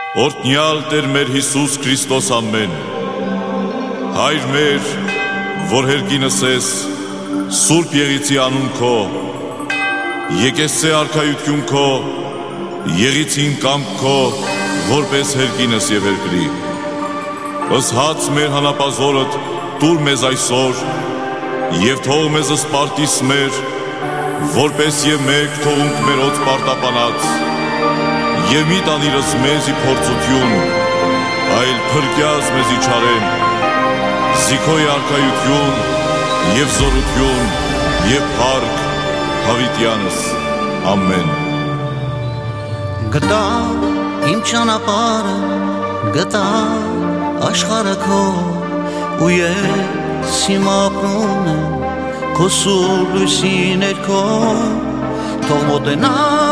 Օրհնյալ Տեր մեր Հիսուս Քրիստոս ամեն, Հայր մեր, որ հերկինս ես, Սուրբ Եղիցի անուն քո, եկեսցե արքայություն քո, Եղիցին կամք քո, որպես հերկինս եւ երկրի։ Ըսհաց մեր հանապազորդ տուր մեզ այսօր, եւ թող մեզ սպարտիս մեր, որպես եւ մեկ թողունք մեր օդ պարտապանած, եւ մի տանիրս մեզի փորձություն, այլ փրկյաց մեզի չարեն, զիքոյ արքայություն եւ զորություն եւ փառք հավիտյանս, ամեն։ Գտա իմ ճանապարհը, գտա աշխարհը քո, ու ես իմ ապրում եմ քո սուրբ լույսի ներքո, թող մոտենա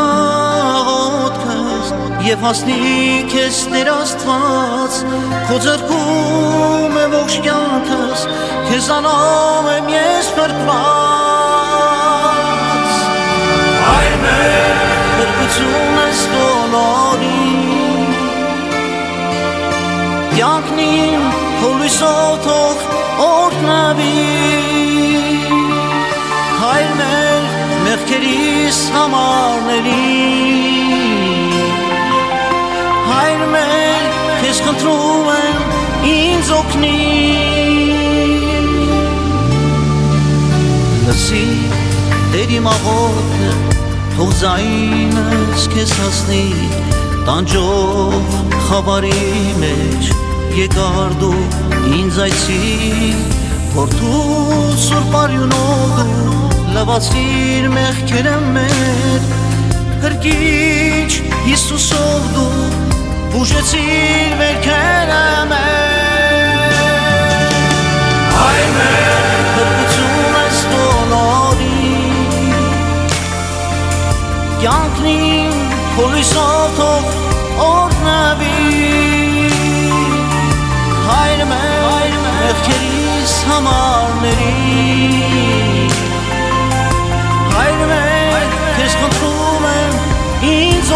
աղոթքս եւ հասնի քեզ Տեր Աստված, քո ձեռքում է ողջ կյանքս, քեզանով եմ ես փրկված։ Հայր մեր, փրկություն ես բոլորին, կյանքն իմ քո լույսով թող օրհնվի, Հայր մեր, մեղքերիս համարների, Հայր մեր, քեզ խնդրում եմ ինձ օգնիր, լսի Տեր իմ աղոթքը, թող ձայնս քեզ հասնի, տանջող խավարի մեջ եկար դու ինձ այցի, Որդու սուրբ արյունով դու լվացիր մեղքերը մեր, Փրկիչ Հիսուսով դու բուժեցիր վերքերը մեր։ Հայր մեր, փրկություն ես բոլորին, կյանքն իմ քո լույսով թող օրհնվի, Հայր մեր, մեղքերիս համարների, Հայր մեր, քեզ խնդրում եմ ինձ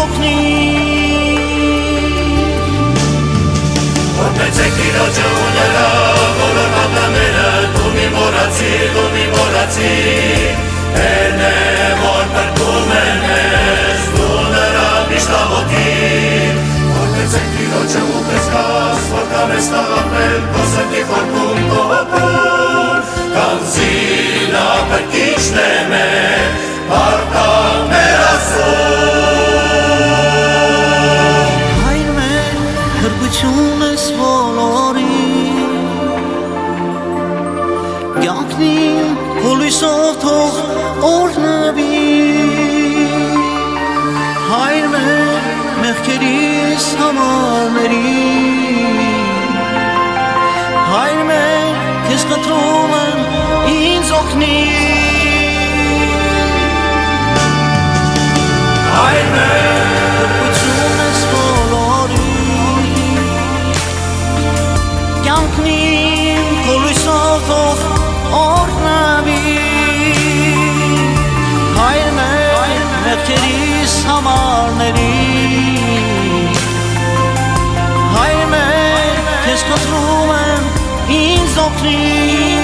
օգնիր։ Որպեցեք Տիրոջը ունելա բոլոր մատները, դու մի մոռացիր, Տերն է, որ փրկում է մեզ, դու նրա միշտ աղոթիր։ Որպեցեք Տիրոջը ուպես կաս, որ կամես տաղապել քո սրտի խորքում քո հոգում, քանզի նա փրկիչն է մեր, փառքան մեր Աստծուն։ Հայր մեր, փրկություն ես բոլորին, կյանքն իմ քո լույսով թող օրհնվի, Հայր մեր, մեղքերիս համարների, Հայր մեր, քեզ խնդրում եմ ինձ օգնիր։ Հայր մեր, փրկություն ես բոլորին, կյանքն իմ քո լույսով թող օրհնվի, Հայր մեր, մեղքերիս համարների, Հայր մեր, քեզ խնդրում եմ ինձ օգնիր։